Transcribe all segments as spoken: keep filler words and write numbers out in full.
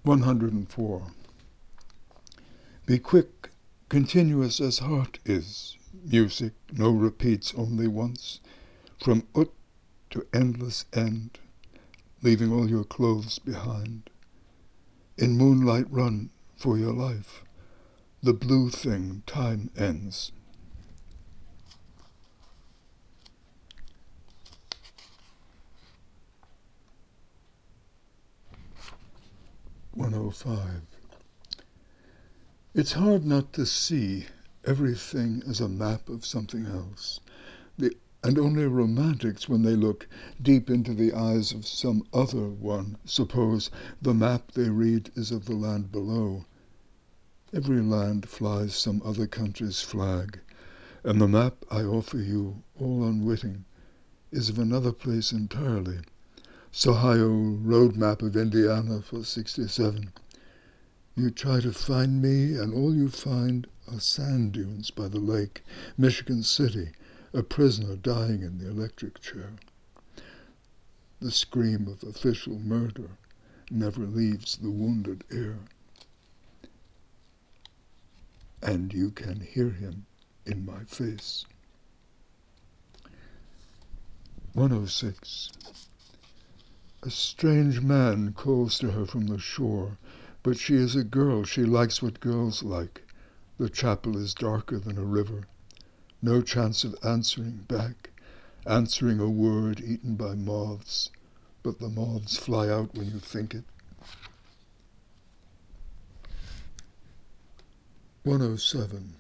one hundred four. Be quick, continuous as heart is, music, no repeats, only once, from ut to endless end, leaving all your clothes behind. In moonlight run for your life, the blue thing time ends. one oh five. It's hard not to see everything as a map of something else. The, and only romantics, when they look deep into the eyes of some other one, suppose the map they read is of the land below. Every land flies some other country's flag, and the map I offer you, all unwitting, is of another place entirely. Sohio road map of Indiana for sixty-seven. You try to find me, and all you find are sand dunes by the lake, Michigan City, a prisoner dying in the electric chair. The scream of official murder never leaves the wounded ear. And you can hear him in my face. one oh six. A strange man calls to her from the shore, but she is a girl, she likes what girls like. The chapel is darker than a river. No chance of answering back, answering a word eaten by moths, but the moths fly out when you think it. one oh seven.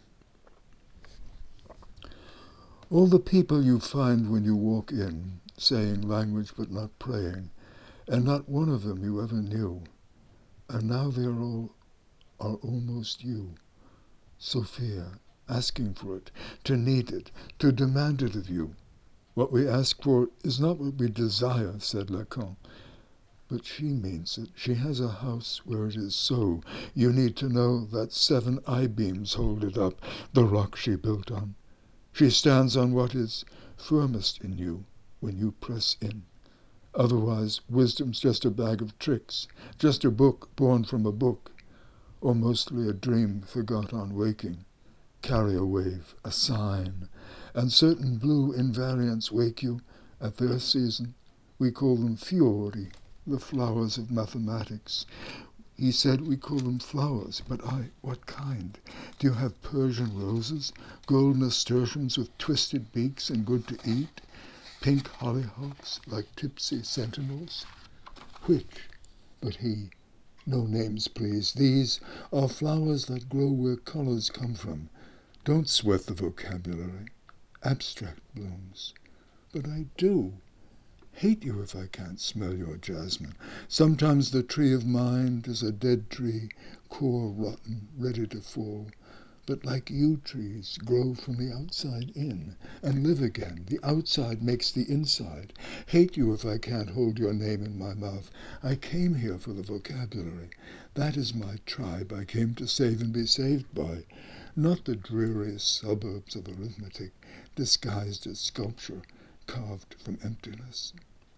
All the people you find when you walk in, saying language but not praying, and not one of them you ever knew, and now they are all are almost you. Sophia, asking for it, to need it, to demand it of you. What we ask for is not what we desire, said Lacan. But she means it. She has a house where it is so. You need to know that seven I-beams hold it up, the rock she built on. She stands on what is firmest in you when you press in. Otherwise, wisdom's just a bag of tricks, just a book born from a book, or mostly a dream forgot on waking. Carry a wave, a sign, and certain blue invariants wake you at their season. We call them fiori, the flowers of mathematics. He said we call them flowers, but I, what kind? Do you have Persian roses, gold nasturtiums with twisted beaks and good to eat? Pink hollyhocks like tipsy sentinels? Which? But he, no names please, these are flowers that grow where colors come from. Don't sweat the vocabulary. Abstract blooms. But I do. Hate you if I can't smell your jasmine. Sometimes the tree of mind is a dead tree, core rotten, ready to fall. But like you trees, grow from the outside in, and live again. The outside makes the inside. Hate you if I can't hold your name in my mouth. I came here for the vocabulary. That is my tribe I came to save and be saved by. Not the dreary suburbs of arithmetic, disguised as sculpture, carved from emptiness.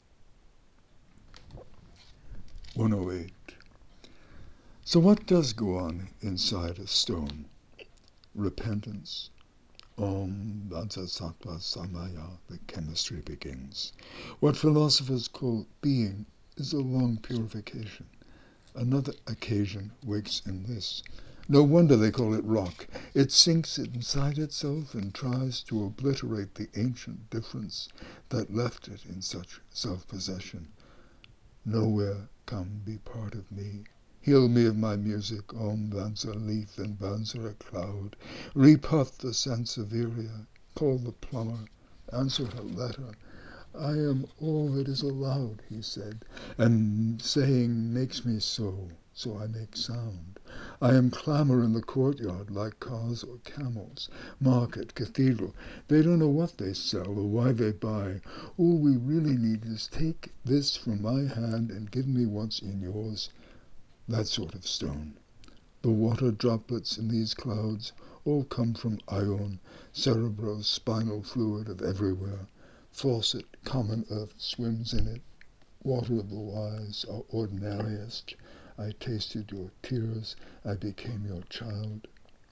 one oh eight. So what does go on inside a stone? Repentance. Om Bodhisattva Samaya, the chemistry begins. What philosophers call being is a long purification. Another occasion wakes in this. No wonder they call it rock. It sinks inside itself and tries to obliterate the ancient difference that left it in such self-possession. Nowhere come be part of me. Heal me of my music, Om Banza leaf and Banza a cloud. Repot the Sansevieria, call the plumber, answer her letter. I am all that is allowed, he said, and saying makes me so, so I make sound. I am clamor in the courtyard like cars or camels, market, cathedral. They don't know what they sell or why they buy. All we really need is take this from my hand and give me what's in yours. That sort of stone. The water droplets in these clouds all come from ion, cerebrospinal fluid of everywhere. Faucet, common earth swims in it. Water of the wise are ordinariest. I tasted your tears. I became your child.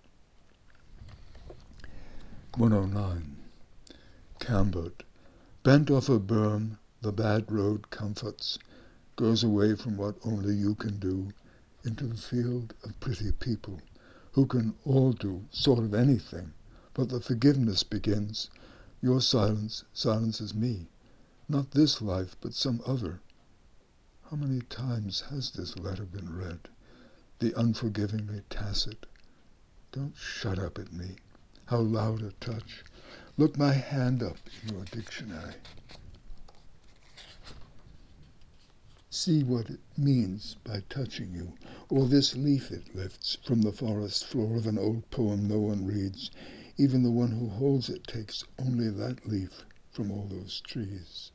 one oh nine. Cambered. Bent off a berm, the bad road comforts, goes away from what only you can do, into the field of pretty people, who can all do sort of anything, but the forgiveness begins. Your silence silences me, not this life, but some other. How many times has this letter been read? The unforgivingly tacit. Don't shut up at me. How loud a touch. Look my hand up in your dictionary. See what it means by touching you, or this leaf it lifts from the forest floor of an old poem no one reads. Even the one who holds it takes only that leaf from all those trees.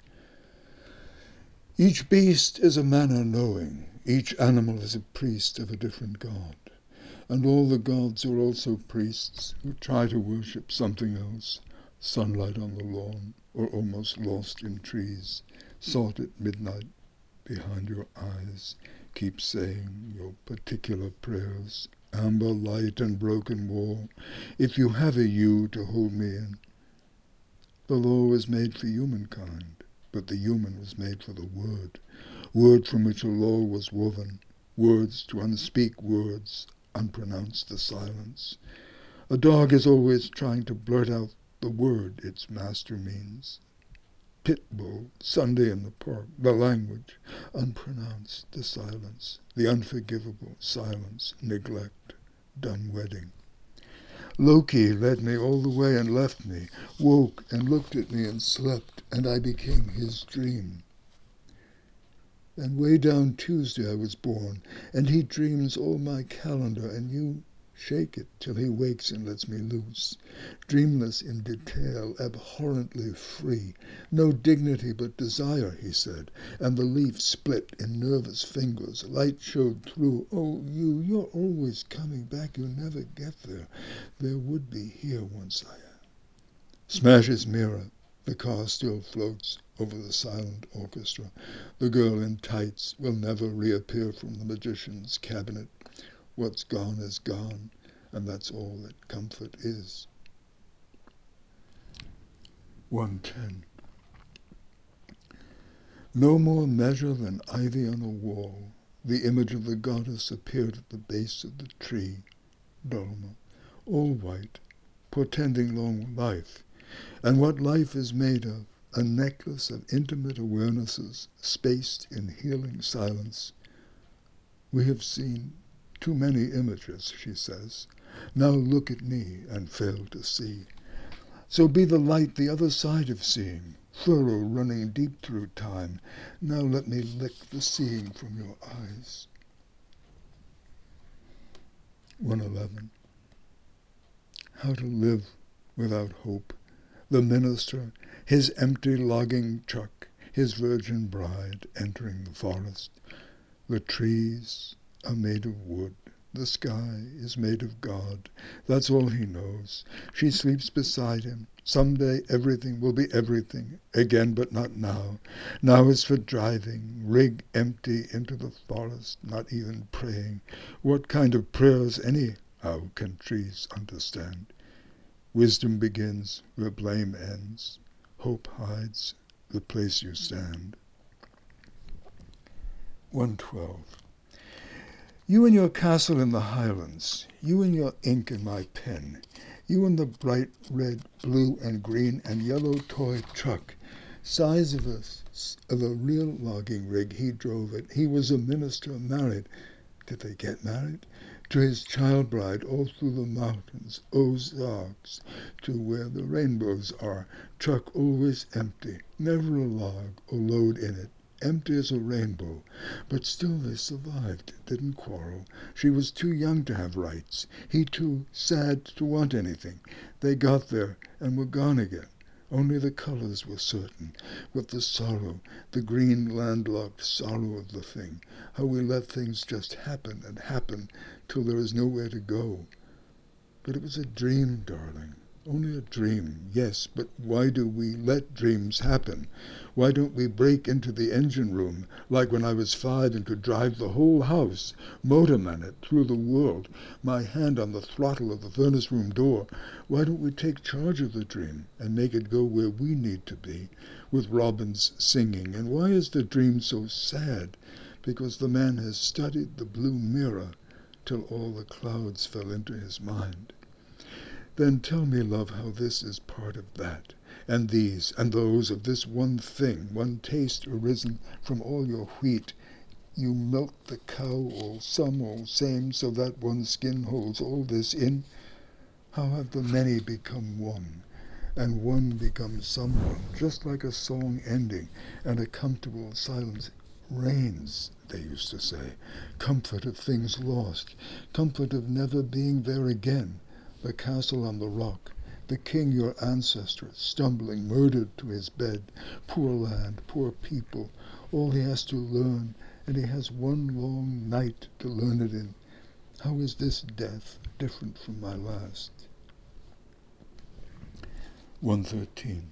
Each beast is a manner knowing, each animal is a priest of a different god, and all the gods are also priests who try to worship something else, sunlight on the lawn, or almost lost in trees, sought at midnight behind your eyes, keep saying your particular prayers, amber light and broken wall, if you have a you to hold me in. The law was made for humankind, but the human was made for the word, word from which a law was woven, words to unspeak words, unpronounced the silence. A dog is always trying to blurt out the word its master means. Pit bull, Sunday in the park, the language, unpronounced the silence, the unforgivable silence, neglect, done wedding. Loki led me all the way and left me, woke and looked at me and slept, and I became his dream. Then way down Tuesday I was born, and he dreams all my calendar, and you shake it till he wakes and lets me loose, dreamless in detail, abhorrently free, no dignity but desire, he said, and the leaf split in nervous fingers, light showed through. Oh, you, you're always coming back, you never get there. There would be here once I am. Smashes mirror, the car still floats over the silent orchestra. The girl in tights will never reappear from the magician's cabinet. What's gone is gone, and that's all that comfort is. one ten. No more measure than ivy on a wall, the image of the goddess appeared at the base of the tree, Dolma, all white, portending long life, and what life is made of, a necklace of intimate awarenesses, spaced in healing silence. We have seen too many images, she says. Now look at me and fail to see. So be the light the other side of seeing, furrow running deep through time. Now let me lick the seeing from your eyes. one eleven. How to live without hope. The minister, his empty logging truck, his virgin bride entering the forest. The trees are made of wood. The sky is made of God. That's all he knows. She sleeps beside him. Someday everything will be everything. Again, but not now. Now is for driving, rig empty into the forest, not even praying. What kind of prayers anyhow can trees understand? Wisdom begins where blame ends. Hope hides the place you stand. one twelve. You and your castle in the Highlands, you and your ink and my pen, you and the bright red, blue and green and yellow toy truck, size of a, of a real logging rig, he drove it. He was a minister married. Did they get married? To his child bride all through the mountains, Ozarks, to where the rainbows are. Truck always empty, never a log or load in it. Empty as a rainbow, but still they survived, didn't quarrel. She was too young to have rights, he too sad to want anything. They got there and were gone again. Only the colors were certain, with the sorrow, the green landlocked sorrow of the thing, how we let things just happen and happen till there is nowhere to go. But it was a dream, darling, Only a dream, yes, but why do we let dreams happen? Why don't we break into the engine room, like when I was five and could drive the whole house, motorman it through the world, my hand on the throttle of the furnace room door? Why don't we take charge of the dream and make it go where we need to be, with robins singing? And why is the dream so sad? Because the man has studied the blue mirror till all the clouds fell into his mind. Then tell me, love, how this is part of that, and these and those of this one thing, one taste arisen from all your wheat. You milk the cow all some all same, so that one skin holds all this in. How have the many become one, and one becomes someone, just like a song ending, and a comfortable silence reigns, they used to say, comfort of things lost, comfort of never being there again. The castle on the rock, the king your ancestor, stumbling, murdered to his bed. Poor land, poor people, all he has to learn, and he has one long night to learn it in. How is this death different from my last? one thirteen.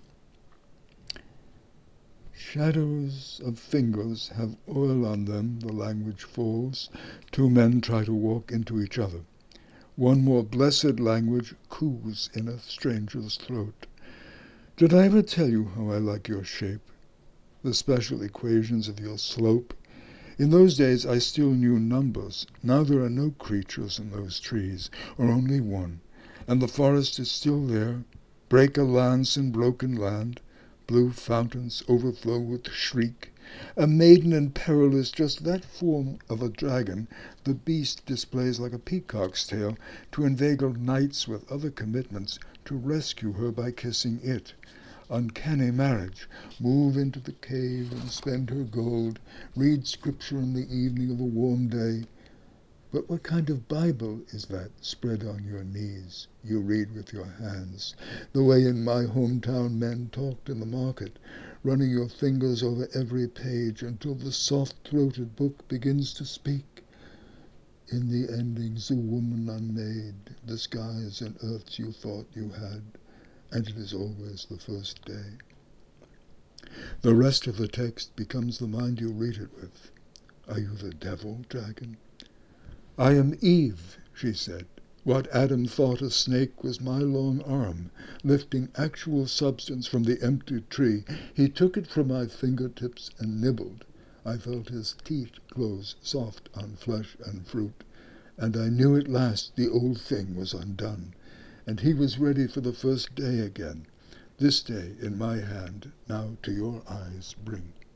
Shadows of fingers have oil on them, the language falls. Two men try to walk into each other. One more blessed language coos in a stranger's throat. Did I ever tell you how I like your shape? The special equations of your slope? In those days I still knew numbers. Now there are no creatures in those trees, or only one. And the forest is still there. Break a lance in broken land. Blue fountains overflow with shriek. A maiden in peril is just that form of a dragon the beast displays like a peacock's tail to inveigle knights with other commitments to rescue her by kissing it. Uncanny marriage. Move into the cave and spend her gold. Read scripture in the evening of a warm day. But what kind of Bible is that spread on your knees? You read with your hands, the way in my hometown men talked in the market, running your fingers over every page until the soft-throated book begins to speak. In the endings, the woman unmade, the skies and earths you thought you had, and it is always the first day. The rest of the text becomes the mind you read it with. Are you the devil, dragon? I am Eve, she said. What Adam thought a snake was my long arm, lifting actual substance from the empty tree. He took it from my fingertips and nibbled. I felt his teeth close soft on flesh and fruit, and I knew at last the old thing was undone, and he was ready for the first day again. This day in my hand now to your eyes bring.